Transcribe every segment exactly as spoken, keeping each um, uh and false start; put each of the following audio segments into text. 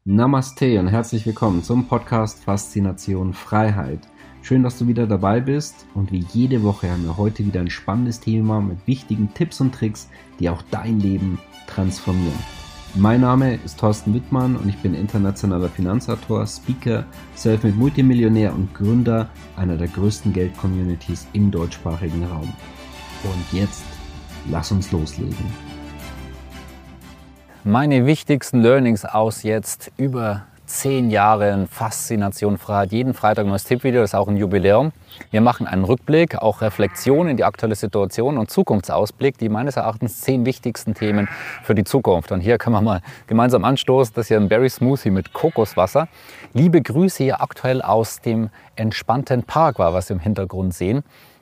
Namaste und herzlich willkommen zum Podcast Faszination Freiheit. Schön, dass du wieder dabei bist und wie jede Woche haben wir heute wieder ein spannendes Thema mit wichtigen Tipps und Tricks, die auch dein Leben transformieren. Mein Name ist Thorsten Wittmann und ich bin internationaler Finanzautor, Speaker, Selfmade Multimillionär und Gründer einer der größten Geld-Communities im deutschsprachigen Raum. Und jetzt lass uns loslegen. Meine wichtigsten Learnings aus jetzt über zehn Jahren Faszination Freiheit. Jeden Freitag ein neues Tippvideo, das ist auch ein Jubiläum. Wir machen einen Rückblick, auch Reflexion in die aktuelle Situation und Zukunftsausblick, die meines Erachtens zehn wichtigsten Themen für die Zukunft. Und hier können wir mal gemeinsam anstoßen. Das ist hier ein Berry Smoothie mit Kokoswasser. Liebe Grüße hier aktuell aus dem entspannten Paraguay, was wir im Hintergrund sehen.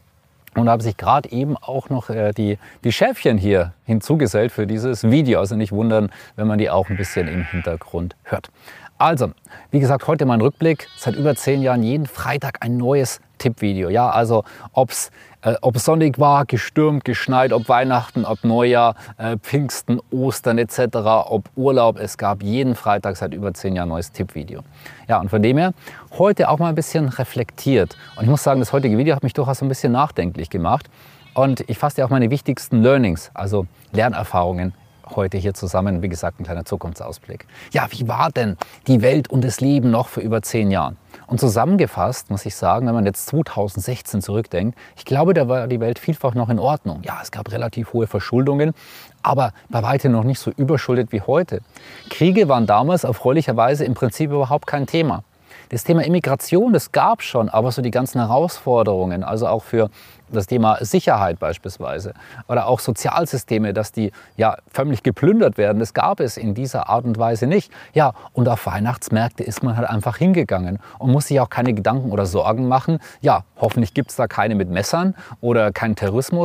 Und da haben sich gerade eben auch noch äh, die, die Schäfchen hier hinzugesellt für dieses Video. Also nicht wundern, wenn man die auch ein bisschen im Hintergrund hört. Also, wie gesagt, heute mein Rückblick. Seit über zehn Jahren jeden Freitag ein neues Tippvideo. Ja, also ob's, äh, ob sonnig war, gestürmt, geschneit, ob Weihnachten, ob Neujahr, äh, Pfingsten, Ostern et cetera, ob Urlaub. Es gab jeden Freitag seit über zehn Jahren ein neues Tippvideo. Ja, und von dem her heute auch mal ein bisschen reflektiert. Und ich muss sagen, das heutige Video hat mich durchaus ein bisschen nachdenklich gemacht. Und ich fasse ja auch meine wichtigsten Learnings, also Lernerfahrungen, heute hier zusammen. Wie gesagt, ein kleiner Zukunftsausblick. Ja, wie war denn die Welt und das Leben noch vor über zehn Jahren? Und zusammengefasst muss ich sagen, wenn man jetzt zweitausendsechzehn zurückdenkt, ich glaube, da war die Welt vielfach noch in Ordnung. Ja, es gab relativ hohe Verschuldungen, aber bei weitem noch nicht so überschuldet wie heute. Kriege waren damals erfreulicherweise im Prinzip überhaupt kein Thema. Das Thema Immigration, das gab es schon, aber so die ganzen Herausforderungen, also auch für das Thema Sicherheit beispielsweise oder auch Sozialsysteme, dass die ja förmlich geplündert werden, das gab es in dieser Art und Weise nicht. Ja, und auf Weihnachtsmärkte ist man halt einfach hingegangen und muss sich auch keine Gedanken oder Sorgen machen. Ja, hoffentlich gibt es da keine mit Messern oder keine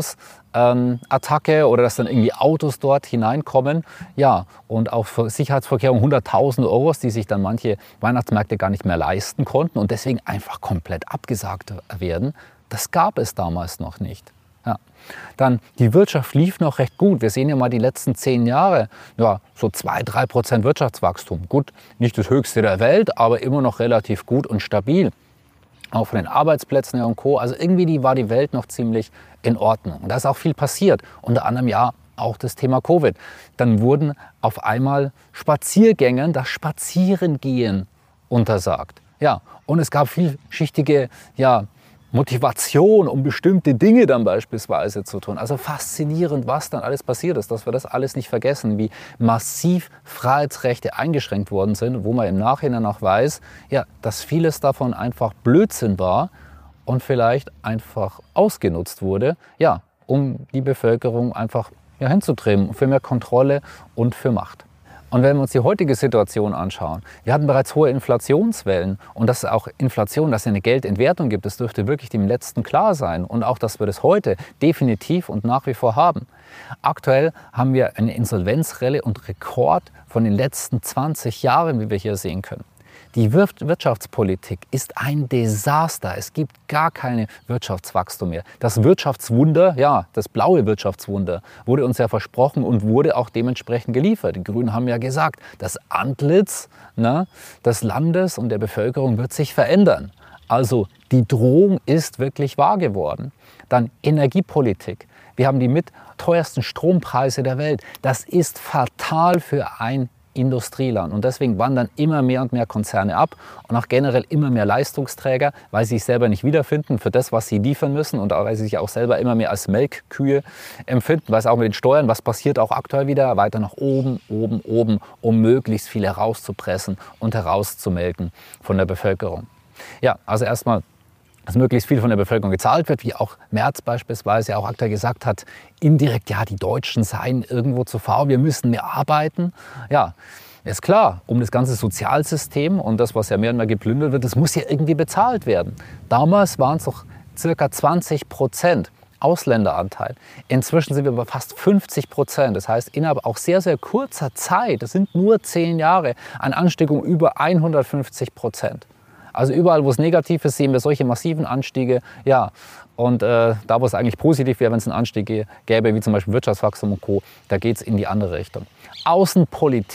Terrorismusattacke ähm, oder dass dann irgendwie Autos dort hineinkommen. Ja, und auch für Sicherheitsvorkehrungen hunderttausende Euros, die sich dann manche Weihnachtsmärkte gar nicht mehr leisten konnten und deswegen einfach komplett abgesagt werden. Das gab es damals noch nicht. Ja. Dann, die Wirtschaft lief noch recht gut. Wir sehen ja mal die letzten zehn Jahre, ja, so zwei, drei Prozent Wirtschaftswachstum. Gut, nicht das höchste der Welt, aber immer noch relativ gut und stabil. Auch von den Arbeitsplätzen her und Co. Also irgendwie die, war die Welt noch ziemlich in Ordnung. Und da ist auch viel passiert. Unter anderem ja auch das Thema Covid. Dann wurden auf einmal Spaziergängern das Spazierengehen untersagt. Ja, und es gab vielschichtige, ja, Motivation, um bestimmte Dinge dann beispielsweise zu tun. Also faszinierend, was dann alles passiert ist, dass wir das alles nicht vergessen, wie massiv Freiheitsrechte eingeschränkt worden sind, wo man im Nachhinein auch weiß, ja, dass vieles davon einfach Blödsinn war und vielleicht einfach ausgenutzt wurde, ja, um die Bevölkerung einfach ja, hinzutreiben, für mehr Kontrolle und für Macht. Und wenn wir uns die heutige Situation anschauen, wir hatten bereits hohe Inflationswellen und dass auch Inflation, dass es eine Geldentwertung gibt, das dürfte wirklich dem Letzten klar sein und auch, dass wir das heute definitiv und nach wie vor haben. Aktuell haben wir eine Insolvenzrelle und Rekord von den letzten zwanzig Jahren, wie wir hier sehen können. Die Wirtschaftspolitik ist ein Desaster. Es gibt gar keine Wirtschaftswachstum mehr. Das Wirtschaftswunder, ja, das blaue Wirtschaftswunder, wurde uns ja versprochen und wurde auch dementsprechend geliefert. Die Grünen haben ja gesagt, das Antlitz ne, des Landes und der Bevölkerung wird sich verändern. Also die Drohung ist wirklich wahr geworden. Dann Energiepolitik. Wir haben die mit teuersten Strompreise der Welt. Das ist fatal für ein Industrieland. Und deswegen wandern immer mehr und mehr Konzerne ab und auch generell immer mehr Leistungsträger, weil sie sich selber nicht wiederfinden für das, was sie liefern müssen und weil sie sich auch selber immer mehr als Melkkühe empfinden. Weil es auch mit den Steuern, was passiert auch aktuell wieder, weiter nach oben, oben, oben, um möglichst viel herauszupressen und herauszumelken von der Bevölkerung. Ja, also erstmal, dass möglichst viel von der Bevölkerung gezahlt wird, wie auch Merz beispielsweise auch aktuell gesagt hat, indirekt, ja, die Deutschen seien irgendwo zu faul, wir müssen mehr arbeiten. Ja, ist klar, um das ganze Sozialsystem und das, was ja mehr und mehr geplündert wird, das muss ja irgendwie bezahlt werden. Damals waren es noch circa zwanzig Prozent Ausländeranteil. Inzwischen sind wir bei fast fünfzig Prozent. Das heißt, innerhalb auch sehr, sehr kurzer Zeit, das sind nur zehn Jahre, eine Anstieg um über hundertfünfzig Prozent. Also überall, wo es negativ ist, sehen wir solche massiven Anstiege. Ja, und äh, da, wo es eigentlich positiv wäre, wenn es einen Anstieg gäbe, wie zum Beispiel Wirtschaftswachstum und Co., da geht es in die andere Richtung. Außenpolitik,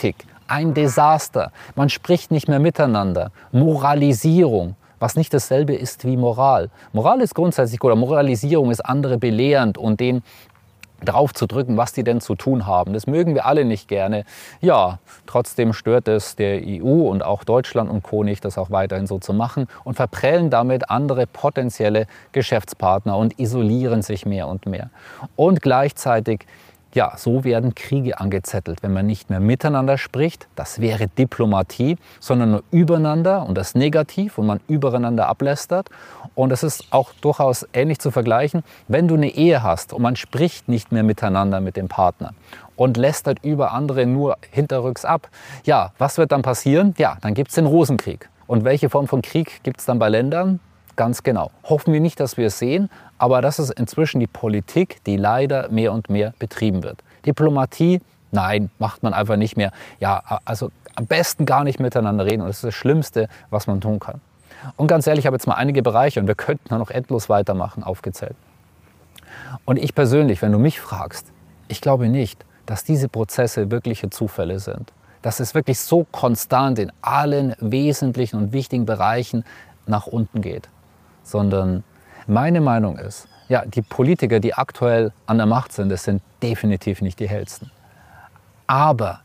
Ein Desaster. Man spricht nicht mehr miteinander. Moralisierung, was nicht dasselbe ist wie Moral. Moral ist grundsätzlich gut, aber Moralisierung ist andere belehrend und denen drauf zu drücken, was die denn zu tun haben. Das mögen wir alle nicht gerne. Ja, trotzdem stört es der E U und auch Deutschland und Co. nicht, das auch weiterhin so zu machen und verprellen damit andere potenzielle Geschäftspartner und isolieren sich mehr und mehr. Und gleichzeitig, ja, so werden Kriege angezettelt, wenn man nicht mehr miteinander spricht. Das wäre Diplomatie, sondern nur übereinander und das negativ und man übereinander ablästert. Und es ist auch durchaus ähnlich zu vergleichen, wenn du eine Ehe hast und man spricht nicht mehr miteinander mit dem Partner und lästert über andere nur hinterrücks ab. Ja, was wird dann passieren? Ja, dann gibt es den Rosenkrieg. Und welche Form von Krieg gibt es dann bei Ländern? Ganz genau. Hoffen wir nicht, dass wir es sehen, aber das ist inzwischen die Politik, die leider mehr und mehr betrieben wird. Diplomatie, nein, macht man einfach nicht mehr. Ja, also am besten gar nicht miteinander reden und das ist das Schlimmste, was man tun kann. Und ganz ehrlich, ich habe jetzt mal einige Bereiche und wir könnten noch endlos weitermachen, aufgezählt. Und ich persönlich, wenn du mich fragst, ich glaube nicht, dass diese Prozesse wirkliche Zufälle sind. Dass es wirklich so konstant in allen wesentlichen und wichtigen Bereichen nach unten geht. Sondern meine Meinung ist, ja, die Politiker, die aktuell an der Macht sind, das sind definitiv nicht die hellsten. Aber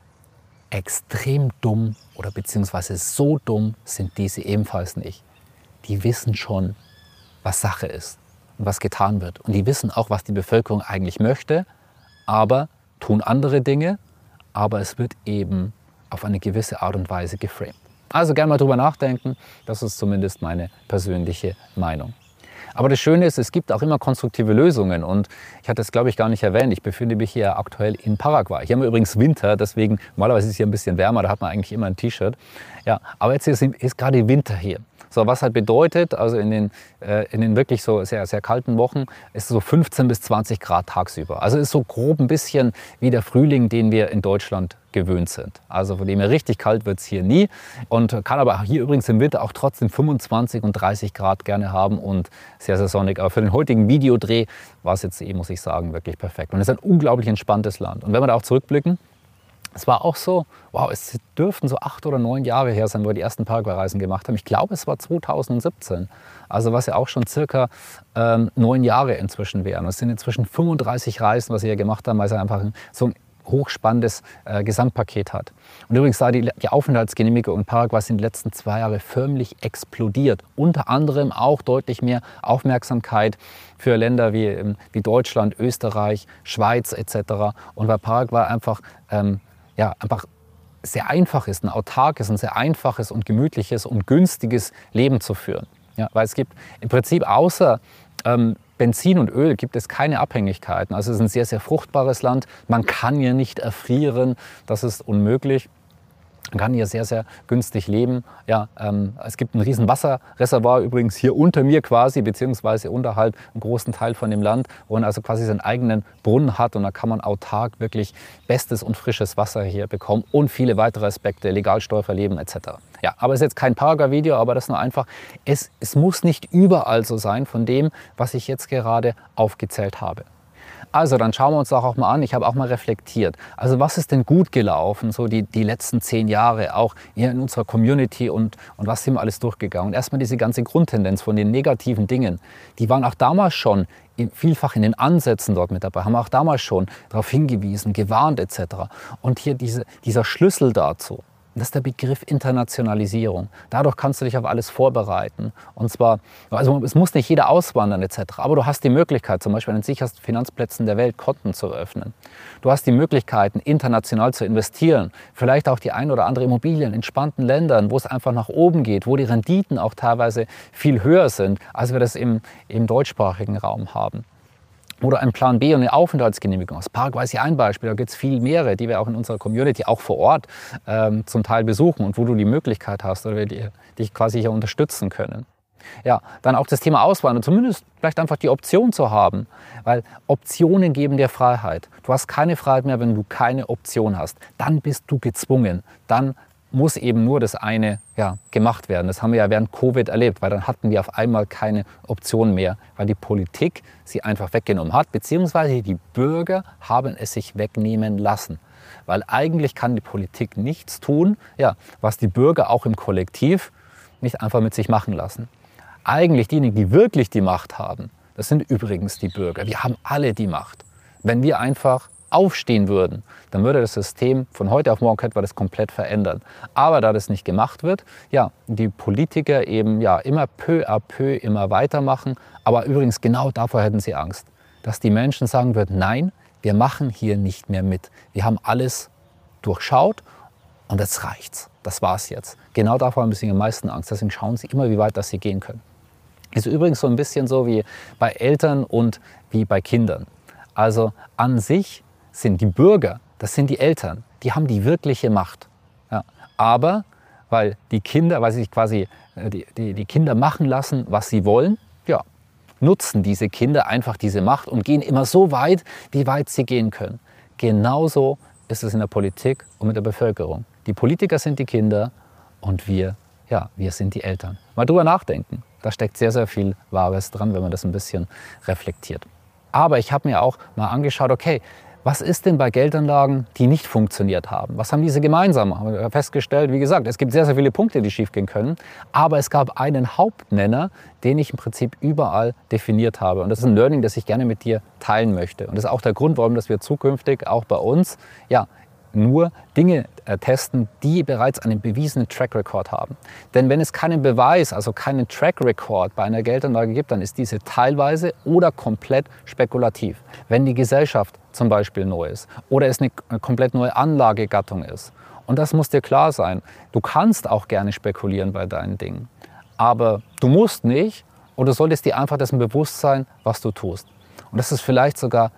extrem dumm oder beziehungsweise so dumm sind diese ebenfalls nicht. Die wissen schon, was Sache ist und was getan wird. Und die wissen auch, was die Bevölkerung eigentlich möchte, aber tun andere Dinge, aber es wird eben auf eine gewisse Art und Weise geframed. Also gerne mal drüber nachdenken, das ist zumindest meine persönliche Meinung. Aber das Schöne ist, es gibt auch immer konstruktive Lösungen und ich hatte es, glaube ich, gar nicht erwähnt, ich befinde mich hier aktuell in Paraguay. Hier haben wir übrigens Winter, deswegen, normalerweise ist es hier ein bisschen wärmer, da hat man eigentlich immer ein T-Shirt. Ja, aber jetzt ist, ist gerade Winter hier. So, was halt bedeutet, also in den, äh, in den wirklich so sehr, sehr kalten Wochen ist es so fünfzehn bis zwanzig Grad tagsüber. Also ist so grob ein bisschen wie der Frühling, den wir in Deutschland gewöhnt sind. Also von dem her richtig kalt wird es hier nie und kann aber hier übrigens im Winter auch trotzdem fünfundzwanzig und dreißig Grad gerne haben und sehr, sehr sonnig. Aber für den heutigen Videodreh war es jetzt eh, muss ich sagen, wirklich perfekt. Und es ist ein unglaublich entspanntes Land. Und wenn wir da auch zurückblicken, es war auch so, wow, es dürften so acht oder neun Jahre her sein, wo wir die ersten Paraguay-Reisen gemacht haben. Ich glaube, es war zweitausendsiebzehn. Also was ja auch schon circa ähm, neun Jahre inzwischen wären. Es sind inzwischen fünfunddreißig Reisen, was wir hier gemacht haben, weil es einfach so ein hochspannendes äh, Gesamtpaket hat. Und übrigens da die, die Aufenthaltsgenehmigung in Paraguay sind die letzten zwei Jahre förmlich explodiert. Unter anderem auch deutlich mehr Aufmerksamkeit für Länder wie, wie Deutschland, Österreich, Schweiz et cetera. Und weil Paraguay einfach ähm, ja, einfach sehr einfach ist, ein autarkes, ein sehr einfaches und gemütliches und günstiges Leben zu führen. Ja, weil es gibt im Prinzip außer ähm, Benzin und Öl gibt es keine Abhängigkeiten. Also es ist ein sehr, sehr fruchtbares Land. Man kann hier nicht erfrieren, das ist unmöglich. Man kann hier sehr, sehr günstig leben. Ja, ähm, es gibt ein riesen Wasserreservoir übrigens hier unter mir quasi, beziehungsweise unterhalb einem großen Teil von dem Land, wo man also quasi seinen eigenen Brunnen hat und da kann man autark wirklich bestes und frisches Wasser hier bekommen und viele weitere Aspekte, legal steuerfrei leben et cetera. Ja, aber es ist jetzt kein Paraguay-Video, aber das nur einfach, es, es muss nicht überall so sein von dem, was ich jetzt gerade aufgezählt habe. Also dann schauen wir uns das auch mal an. Ich habe auch mal reflektiert. Also was ist denn gut gelaufen, so die, die letzten zehn Jahre, auch hier in unserer Community und, und was sind wir alles durchgegangen? Und erstmal diese ganze Grundtendenz von den negativen Dingen, die waren auch damals schon in, vielfach in den Ansätzen dort mit dabei, haben auch damals schon darauf hingewiesen, gewarnt et cetera. Und hier diese, dieser Schlüssel dazu. Das ist der Begriff Internationalisierung. Dadurch kannst du dich auf alles vorbereiten. Und zwar, also es muss nicht jeder auswandern et cetera. Aber du hast die Möglichkeit, zum Beispiel an den sichersten Finanzplätzen der Welt Konten zu eröffnen. Du hast die Möglichkeiten, international zu investieren. Vielleicht auch die ein oder andere Immobilie in entspannten Ländern, wo es einfach nach oben geht, wo die Renditen auch teilweise viel höher sind, als wir das im, im deutschsprachigen Raum haben. Oder ein Plan B und eine Aufenthaltsgenehmigung. Aus Paraguay ist ja ein Beispiel, da gibt es viel mehrere, die wir auch in unserer Community, auch vor Ort, ähm, zum Teil besuchen und wo du die Möglichkeit hast oder wir die, dich quasi hier unterstützen können. Ja, dann auch das Thema Auswandern, zumindest vielleicht einfach die Option zu haben, weil Optionen geben dir Freiheit. Du hast keine Freiheit mehr, wenn du keine Option hast. Dann bist du gezwungen, dann muss eben nur das eine ja, gemacht werden. Das haben wir ja während Covid erlebt, weil dann hatten wir auf einmal keine Option mehr, weil die Politik sie einfach weggenommen hat, beziehungsweise die Bürger haben es sich wegnehmen lassen. Weil eigentlich kann die Politik nichts tun, ja, was die Bürger auch im Kollektiv nicht einfach mit sich machen lassen. Eigentlich diejenigen, die wirklich die Macht haben, das sind übrigens die Bürger. Wir haben alle die Macht. Wenn wir einfach aufstehen würden, dann würde das System von heute auf morgen könnte man das komplett verändern. Aber da das nicht gemacht wird, ja, die Politiker eben ja immer peu à peu immer weitermachen. Aber übrigens genau davor hätten sie Angst, dass die Menschen sagen würden, nein, wir machen hier nicht mehr mit. Wir haben alles durchschaut und jetzt reicht's. Das war's jetzt. Genau davor haben sie am meisten Angst. Deswegen schauen sie immer, wie weit das sie gehen können. Ist übrigens so ein bisschen so wie bei Eltern und wie bei Kindern. Also an sich sind die Bürger, das sind die Eltern, die haben die wirkliche Macht. Ja. Aber weil die Kinder, weil sich quasi die, die, die Kinder machen lassen, was sie wollen, ja, nutzen diese Kinder einfach diese Macht und gehen immer so weit, wie weit sie gehen können. Genauso ist es in der Politik und mit der Bevölkerung. Die Politiker sind die Kinder und wir, ja, wir sind die Eltern. Mal drüber nachdenken. Da steckt sehr, sehr viel Wahres dran, wenn man das ein bisschen reflektiert. Aber ich habe mir auch mal angeschaut, okay, was ist denn bei Geldanlagen, die nicht funktioniert haben? Was haben diese gemeinsam? Haben wir festgestellt, wie gesagt, es gibt sehr, sehr viele Punkte, die schiefgehen können. Aber es gab einen Hauptnenner, den ich im Prinzip überall definiert habe. Und das ist ein Learning, das ich gerne mit dir teilen möchte. Und das ist auch der Grund, warum dass wir zukünftig auch bei uns ja, nur Dinge äh, testen, die bereits einen bewiesenen Track Record haben. Denn wenn es keinen Beweis, also keinen Track Record bei einer Geldanlage gibt, dann ist diese teilweise oder komplett spekulativ. Wenn die Gesellschaft zum Beispiel neu ist oder es eine komplett neue Anlagegattung ist. Und das muss dir klar sein. Du kannst auch gerne spekulieren bei deinen Dingen. Aber du musst nicht und du solltest dir einfach dessen bewusst sein, was du tust. Und das ist vielleicht sogar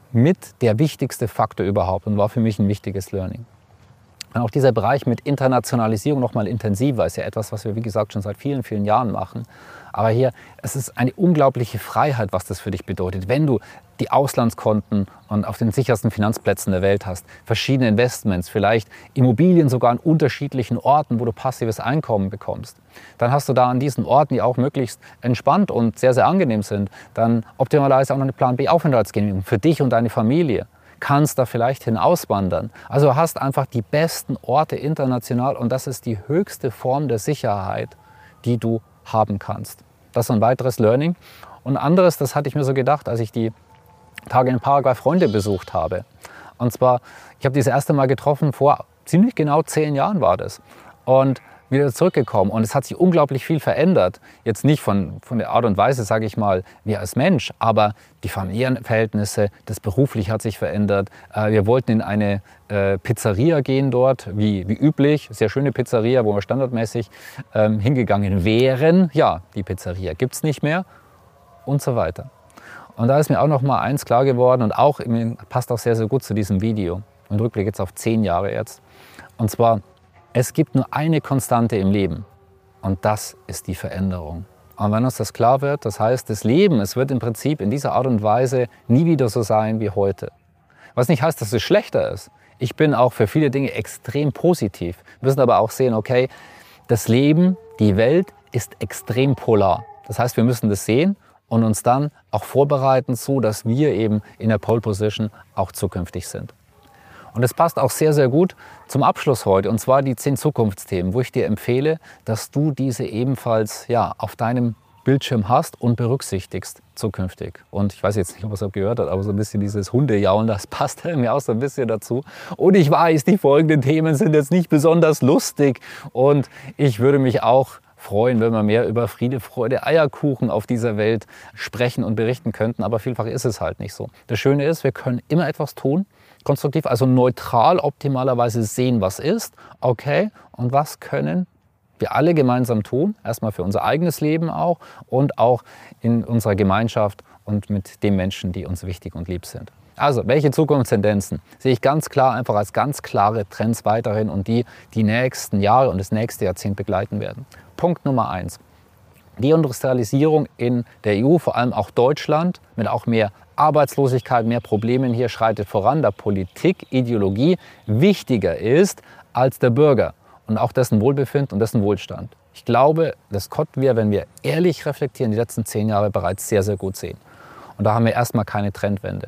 mit der wichtigste Faktor überhaupt und war für mich ein wichtiges Learning. Und auch dieser Bereich mit Internationalisierung noch mal intensiver ist ja etwas, was wir, wie gesagt, schon seit vielen, vielen Jahren machen. Aber hier, es ist eine unglaubliche Freiheit, was das für dich bedeutet, wenn du die Auslandskonten und auf den sichersten Finanzplätzen der Welt hast, verschiedene Investments, vielleicht Immobilien sogar an unterschiedlichen Orten, wo du passives Einkommen bekommst. Dann hast du da an diesen Orten, die auch möglichst entspannt und sehr, sehr angenehm sind, dann optimalerweise auch noch eine Plan B Aufenthaltsgenehmigung für dich und deine Familie. Kannst da vielleicht hin auswandern. Also du hast einfach die besten Orte international und das ist die höchste Form der Sicherheit, die du haben kannst. Das ist ein weiteres Learning. Und ein anderes, das hatte ich mir so gedacht, als ich die Tage in Paraguay Freunde besucht habe. Und zwar, ich habe diese erste Mal getroffen, vor ziemlich genau zehn Jahren war das. Und wieder zurückgekommen und es hat sich unglaublich viel verändert. Jetzt nicht von, von der Art und Weise, sage ich mal, wie als Mensch, aber die familiären Verhältnisse, das beruflich hat sich verändert. Wir wollten in eine Pizzeria gehen dort, wie, wie üblich, sehr schöne Pizzeria, wo wir standardmäßig ähm, hingegangen wären. Ja, die Pizzeria gibt es nicht mehr und so weiter. Und da ist mir auch noch mal eins klar geworden und auch passt auch sehr, sehr gut zu diesem Video. Im Rückblick jetzt auf zehn Jahre jetzt. Und zwar, es gibt nur eine Konstante im Leben und das ist die Veränderung. Und wenn uns das klar wird, das heißt, das Leben, es wird im Prinzip in dieser Art und Weise nie wieder so sein wie heute. Was nicht heißt, dass es schlechter ist. Ich bin auch für viele Dinge extrem positiv. Wir müssen aber auch sehen, okay, das Leben, die Welt ist extrem polar. Das heißt, wir müssen das sehen und uns dann auch vorbereiten, so dass wir eben in der Pole Position auch zukünftig sind. Und das passt auch sehr, sehr gut zum Abschluss heute, und zwar die zehn Zukunftsthemen, wo ich dir empfehle, dass du diese ebenfalls ja, auf deinem Bildschirm hast und berücksichtigst zukünftig. Und ich weiß jetzt nicht, ob es gehört hat, aber so ein bisschen dieses Hundejaulen, das passt mir auch so ein bisschen dazu. Und ich weiß, die folgenden Themen sind jetzt nicht besonders lustig und ich würde mich auch freuen, wenn wir mehr über Friede, Freude, Eierkuchen auf dieser Welt sprechen und berichten könnten, aber vielfach ist es halt nicht so. Das Schöne ist, wir können immer etwas tun, konstruktiv, also neutral optimalerweise sehen, was ist, okay, und was können wir alle gemeinsam tun, erstmal für unser eigenes Leben auch und auch in unserer Gemeinschaft und mit den Menschen, die uns wichtig und lieb sind. Also, welche Zukunftstendenzen sehe ich ganz klar einfach als ganz klare Trends weiterhin und die die nächsten Jahre und das nächste Jahrzehnt begleiten werden. Punkt Nummer eins. Die Industrialisierung in der E U, vor allem auch Deutschland, mit auch mehr Arbeitslosigkeit, mehr Problemen hier schreitet voran, da Politik, Ideologie wichtiger ist als der Bürger und auch dessen Wohlbefinden und dessen Wohlstand. Ich glaube, das konnten wir, wenn wir ehrlich reflektieren, die letzten zehn Jahre bereits sehr, sehr gut sehen. Und da haben wir erstmal keine Trendwende.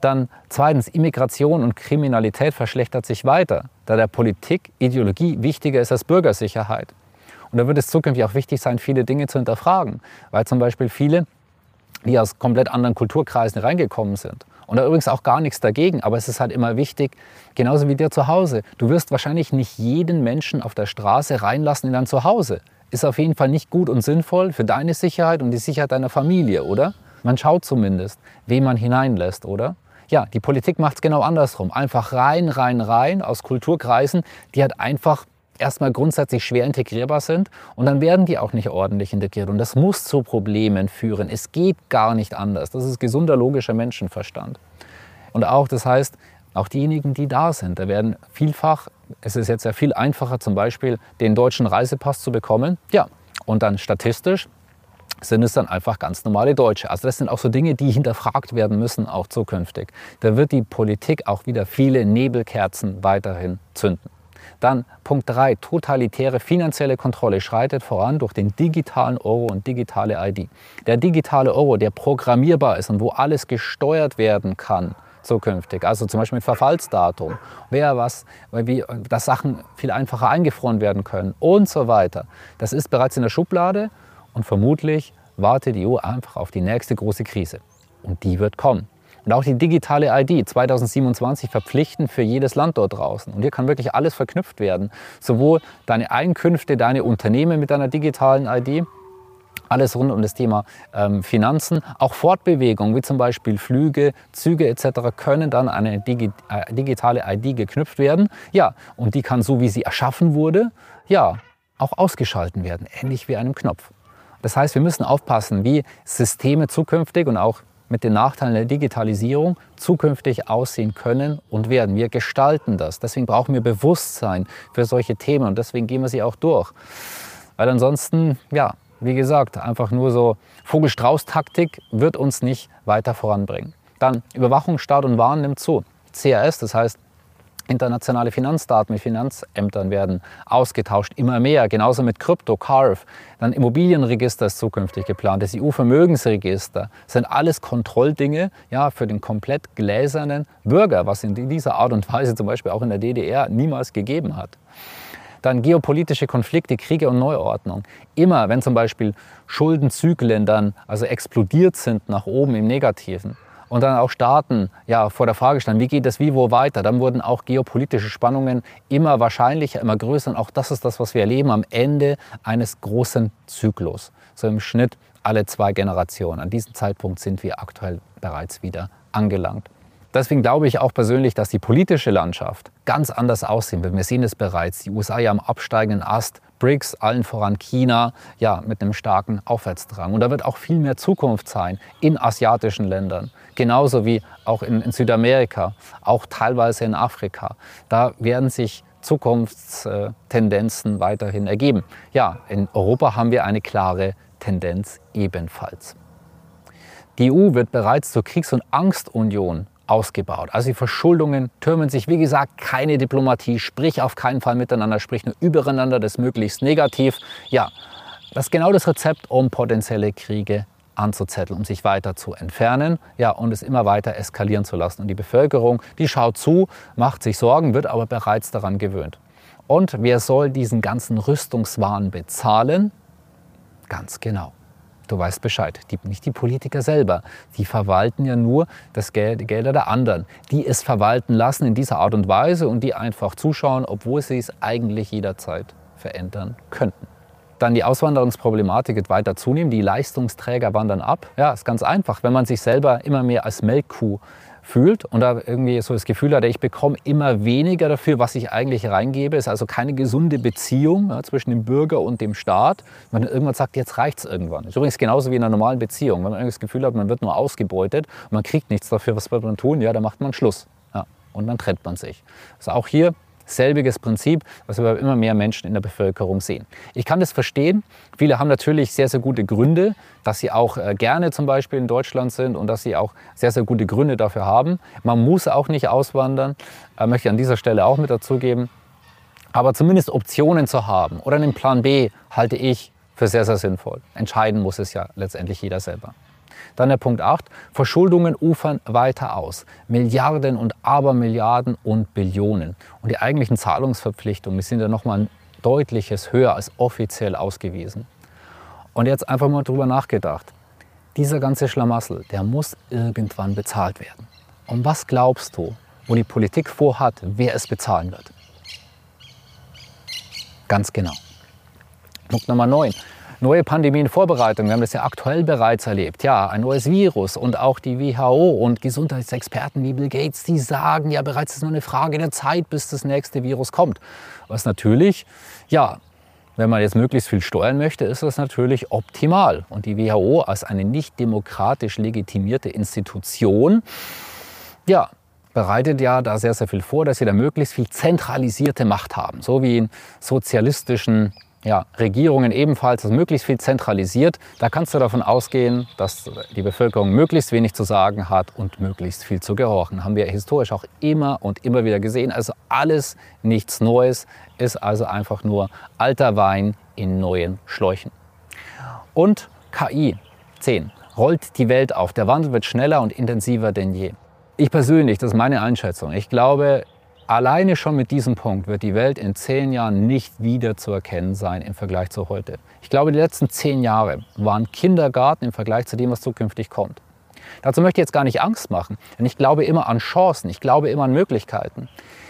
Dann zweitens, Immigration und Kriminalität verschlechtert sich weiter, da der Politik Ideologie wichtiger ist als Bürgersicherheit. Und da wird es zukünftig auch wichtig sein, viele Dinge zu hinterfragen, weil zum Beispiel viele, die aus komplett anderen Kulturkreisen reingekommen sind. Und da übrigens auch gar nichts dagegen, aber es ist halt immer wichtig, genauso wie dir zu Hause. Du wirst wahrscheinlich nicht jeden Menschen auf der Straße reinlassen in dein Zuhause. Ist auf jeden Fall nicht gut und sinnvoll für deine Sicherheit und die Sicherheit deiner Familie, oder? Man schaut zumindest, wen man hineinlässt, oder? Ja, die Politik macht es genau andersrum. Einfach rein, rein, rein aus Kulturkreisen, die halt einfach erstmal grundsätzlich schwer integrierbar sind und dann werden die auch nicht ordentlich integriert. Und das muss zu Problemen führen. Es geht gar nicht anders. Das ist gesunder, logischer Menschenverstand. Und auch, das heißt, auch diejenigen, die da sind, da werden vielfach, es ist jetzt ja viel einfacher, zum Beispiel den deutschen Reisepass zu bekommen. Ja, und dann statistisch sind es dann einfach ganz normale Deutsche. Also das sind auch so Dinge, die hinterfragt werden müssen, auch zukünftig. Da wird die Politik auch wieder viele Nebelkerzen weiterhin zünden. Dann Punkt drei, totalitäre finanzielle Kontrolle schreitet voran durch den digitalen Euro und digitale I D. Der digitale Euro, der programmierbar ist und wo alles gesteuert werden kann zukünftig, also zum Beispiel mit Verfallsdatum, wer was, wie, dass Sachen viel einfacher eingefroren werden können und so weiter. Das ist bereits in der Schublade. Und vermutlich wartet die E U einfach auf die nächste große Krise. Und die wird kommen. Und auch die digitale I D zweitausendsiebenundzwanzig verpflichtend für jedes Land dort draußen. Und hier kann wirklich alles verknüpft werden. Sowohl deine Einkünfte, deine Unternehmen mit deiner digitalen I D, alles rund um das Thema ähm, Finanzen, auch Fortbewegung, wie zum Beispiel Flüge, Züge et cetera können dann an eine Digi äh, digitale I D geknüpft werden. Ja, und die kann, so wie sie erschaffen wurde, ja, auch ausgeschalten werden, ähnlich wie einem Knopf. Das heißt, wir müssen aufpassen, wie Systeme zukünftig und auch mit den Nachteilen der Digitalisierung zukünftig aussehen können und werden. Wir gestalten das. Deswegen brauchen wir Bewusstsein für solche Themen und deswegen gehen wir sie auch durch. Weil ansonsten, ja, wie gesagt, einfach nur so Vogel-Strauß-Taktik wird uns nicht weiter voranbringen. Dann Überwachung, Staat und Waren nimmt zu. C R S, das heißt internationale Finanzdaten mit Finanzämtern werden ausgetauscht, immer mehr. Genauso mit Krypto, C A R F. Dann Immobilienregister ist zukünftig geplant, das E U-Vermögensregister. Das sind alles Kontrolldinge, ja, für den komplett gläsernen Bürger, was in dieser Art und Weise zum Beispiel auch in der D D R niemals gegeben hat. Dann geopolitische Konflikte, Kriege und Neuordnung. Immer, wenn zum Beispiel Schuldenzyklen dann also explodiert sind nach oben im Negativen, und dann auch Staaten ja, vor der Frage standen, wie geht es wie, wo weiter. Dann wurden auch geopolitische Spannungen immer wahrscheinlicher, immer größer. Und auch das ist das, was wir erleben am Ende eines großen Zyklus. So im Schnitt alle zwei Generationen. An diesem Zeitpunkt sind wir aktuell bereits wieder angelangt. Deswegen glaube ich auch persönlich, dass die politische Landschaft ganz anders aussehen wird. Wir sehen es bereits, die U S A ja am absteigenden Ast, B R I C S, allen voran China, ja, mit einem starken Aufwärtsdrang. Und da wird auch viel mehr Zukunft sein in asiatischen Ländern, genauso wie auch in, in Südamerika, auch teilweise in Afrika. Da werden sich Zukunftstendenzen weiterhin ergeben. Ja, in Europa haben wir eine klare Tendenz ebenfalls. Die E U wird bereits zur Kriegs- und Angstunion ausgebaut. Also die Verschuldungen türmen sich, wie gesagt, keine Diplomatie, sprich auf keinen Fall miteinander, sprich nur übereinander, das möglichst negativ. Ja, das ist genau das Rezept, um potenzielle Kriege anzuzetteln, um sich weiter zu entfernen, ja, und es immer weiter eskalieren zu lassen. Und die Bevölkerung, die schaut zu, macht sich Sorgen, wird aber bereits daran gewöhnt. Und wer soll diesen ganzen Rüstungswahn bezahlen? Ganz genau. Du weißt Bescheid, die, nicht die Politiker selber. Die verwalten ja nur das Geld, die Gelder der anderen, die es verwalten lassen in dieser Art und Weise und die einfach zuschauen, obwohl sie es eigentlich jederzeit verändern könnten. Dann die Auswanderungsproblematik wird weiter zunehmen, die Leistungsträger wandern ab. Ja, ist ganz einfach, wenn man sich selber immer mehr als Melkkuh fühlt und da irgendwie so das Gefühl hat, ich bekomme immer weniger dafür, was ich eigentlich reingebe. Es ist also keine gesunde Beziehung, ja, zwischen dem Bürger und dem Staat. Man irgendwann sagt, jetzt reicht es irgendwann. Das ist übrigens genauso wie in einer normalen Beziehung. Wenn man das Gefühl hat, man wird nur ausgebeutet und man kriegt nichts dafür, was wird man tun? Ja, dann macht man Schluss. Ja, und dann trennt man sich. Also auch hier selbiges Prinzip, was wir bei immer mehr Menschen in der Bevölkerung sehen. Ich kann das verstehen. Viele haben natürlich sehr, sehr gute Gründe, dass sie auch äh, gerne zum Beispiel in Deutschland sind und dass sie auch sehr, sehr gute Gründe dafür haben. Man muss auch nicht auswandern, äh, möchte ich an dieser Stelle auch mit dazugeben. Aber zumindest Optionen zu haben oder einen Plan B halte ich für sehr, sehr sinnvoll. Entscheiden muss es ja letztendlich jeder selber. Dann der Punkt acht, Verschuldungen ufern weiter aus. Milliarden und Abermilliarden und Billionen. Und die eigentlichen Zahlungsverpflichtungen, die sind ja nochmal ein deutliches höher als offiziell ausgewiesen. Und jetzt einfach mal drüber nachgedacht. Dieser ganze Schlamassel, der muss irgendwann bezahlt werden. Und was glaubst du, wo die Politik vorhat, wer es bezahlen wird? Ganz genau. Punkt Nummer neun. Neue Pandemienvorbereitung. Wir haben das ja aktuell bereits erlebt. Ja, ein neues Virus und auch die W H O und Gesundheitsexperten wie Bill Gates, die sagen ja bereits, es ist nur eine Frage der Zeit, bis das nächste Virus kommt. Was natürlich, ja, wenn man jetzt möglichst viel steuern möchte, ist das natürlich optimal. Und die W H O als eine nicht demokratisch legitimierte Institution, ja, bereitet ja da sehr, sehr viel vor, dass sie da möglichst viel zentralisierte Macht haben. So wie in sozialistischen ja, Regierungen ebenfalls, also möglichst viel zentralisiert. Da kannst du davon ausgehen, dass die Bevölkerung möglichst wenig zu sagen hat und möglichst viel zu gehorchen. Haben wir historisch auch immer und immer wieder gesehen. Also alles nichts Neues, ist also einfach nur alter Wein in neuen Schläuchen. Und K I, zehn, rollt die Welt auf. Der Wandel wird schneller und intensiver denn je. Ich persönlich, das ist meine Einschätzung, ich glaube, alleine schon mit diesem Punkt wird die Welt in zehn Jahren nicht wieder zu erkennen sein im Vergleich zu heute. Ich glaube, die letzten zehn Jahre waren Kindergarten im Vergleich zu dem, was zukünftig kommt. Dazu möchte ich jetzt gar nicht Angst machen, denn ich glaube immer an Chancen, ich glaube immer an Möglichkeiten.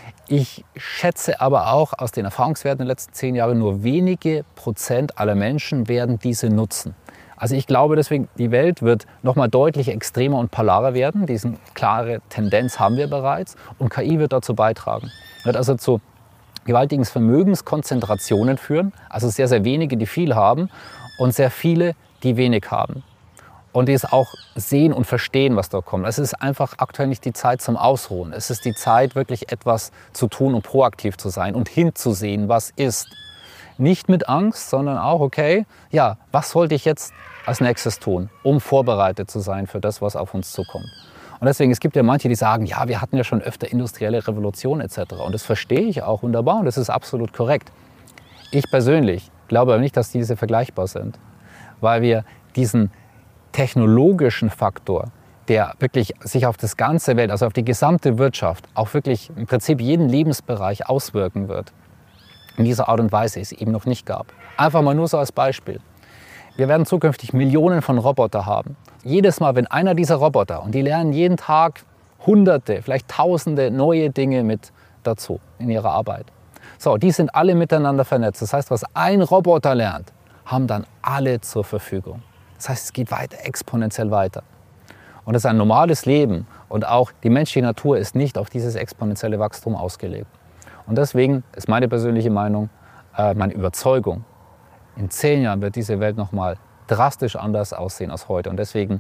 Ich schätze aber auch aus den Erfahrungswerten der letzten zehn Jahre, nur wenige Prozent aller Menschen werden diese nutzen. Also ich glaube deswegen, die Welt wird nochmal deutlich extremer und polarer werden. Diese klare Tendenz haben wir bereits und K I wird dazu beitragen. Wird also zu gewaltigen Vermögenskonzentrationen führen, also sehr, sehr wenige, die viel haben und sehr viele, die wenig haben. Und die es auch sehen und verstehen, was da kommt. Es ist einfach aktuell nicht die Zeit zum Ausruhen. Es ist die Zeit, wirklich etwas zu tun und proaktiv zu sein und hinzusehen, was ist. Nicht mit Angst, sondern auch, okay, ja, was sollte ich jetzt als nächstes tun, um vorbereitet zu sein für das, was auf uns zukommt. Und deswegen, es gibt ja manche, die sagen, ja, wir hatten ja schon öfter industrielle Revolution et cetera. Und das verstehe ich auch wunderbar und das ist absolut korrekt. Ich persönlich glaube aber nicht, dass diese vergleichbar sind, weil wir diesen technologischen Faktor, der wirklich sich auf das ganze Welt, also auf die gesamte Wirtschaft, auch wirklich im Prinzip jeden Lebensbereich auswirken wird, in dieser Art und Weise es eben noch nicht gab. Einfach mal nur so als Beispiel. Wir werden zukünftig Millionen von Robotern haben. Jedes Mal, wenn einer dieser Roboter, und die lernen jeden Tag Hunderte, vielleicht Tausende neue Dinge mit dazu in ihrer Arbeit. So, die sind alle miteinander vernetzt. Das heißt, was ein Roboter lernt, haben dann alle zur Verfügung. Das heißt, es geht weiter, exponentiell weiter. Und das ist ein normales Leben. Und auch die menschliche Natur ist nicht auf dieses exponentielle Wachstum ausgelegt. Und deswegen ist meine persönliche Meinung, äh, meine Überzeugung, in zehn Jahren wird diese Welt nochmal drastisch anders aussehen als heute. Und deswegen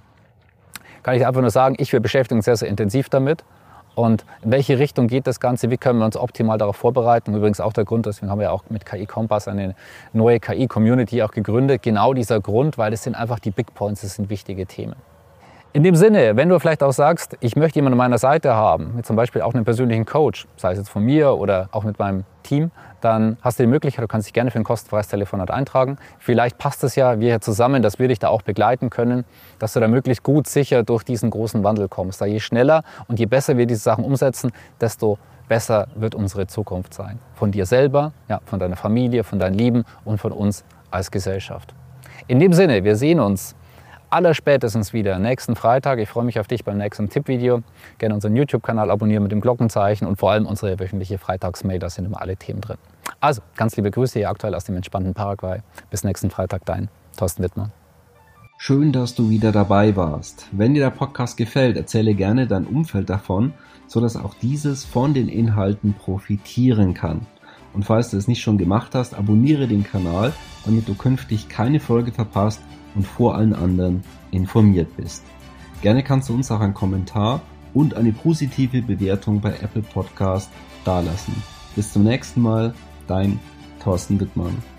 kann ich einfach nur sagen, ich, wir beschäftigen uns sehr, sehr intensiv damit. Und in welche Richtung geht das Ganze? Wie können wir uns optimal darauf vorbereiten? Übrigens auch der Grund, deswegen haben wir auch mit K I Kompass eine neue K I-Community auch gegründet. Genau dieser Grund, weil das sind einfach die Big Points, das sind wichtige Themen. In dem Sinne, wenn du vielleicht auch sagst, ich möchte jemanden an meiner Seite haben, mit zum Beispiel auch einen persönlichen Coach, sei es jetzt von mir oder auch mit meinem Team, dann hast du die Möglichkeit, du kannst dich gerne für ein kostenfreies Telefonat eintragen. Vielleicht passt es ja, wir hier zusammen, dass wir dich da auch begleiten können, dass du da möglichst gut sicher durch diesen großen Wandel kommst. Da je schneller und je besser wir diese Sachen umsetzen, desto besser wird unsere Zukunft sein. Von dir selber, ja, von deiner Familie, von deinen Lieben und von uns als Gesellschaft. In dem Sinne, wir sehen uns allerspätestens wieder nächsten Freitag. Ich freue mich auf dich beim nächsten Tippvideo. Gerne unseren YouTube-Kanal abonnieren mit dem Glockenzeichen und vor allem unsere wöchentliche Freitagsmail, da sind immer alle Themen drin. Also, ganz liebe Grüße hier aktuell aus dem entspannten Paraguay. Bis nächsten Freitag, dein Thorsten Wittmann. Schön, dass du wieder dabei warst. Wenn dir der Podcast gefällt, erzähle gerne dein Umfeld davon, sodass auch dieses von den Inhalten profitieren kann. Und falls du es nicht schon gemacht hast, abonniere den Kanal, damit du künftig keine Folge verpasst und vor allen anderen informiert bist. Gerne kannst du uns auch einen Kommentar und eine positive Bewertung bei Apple Podcast dalassen. Bis zum nächsten Mal, dein Thorsten Wittmann.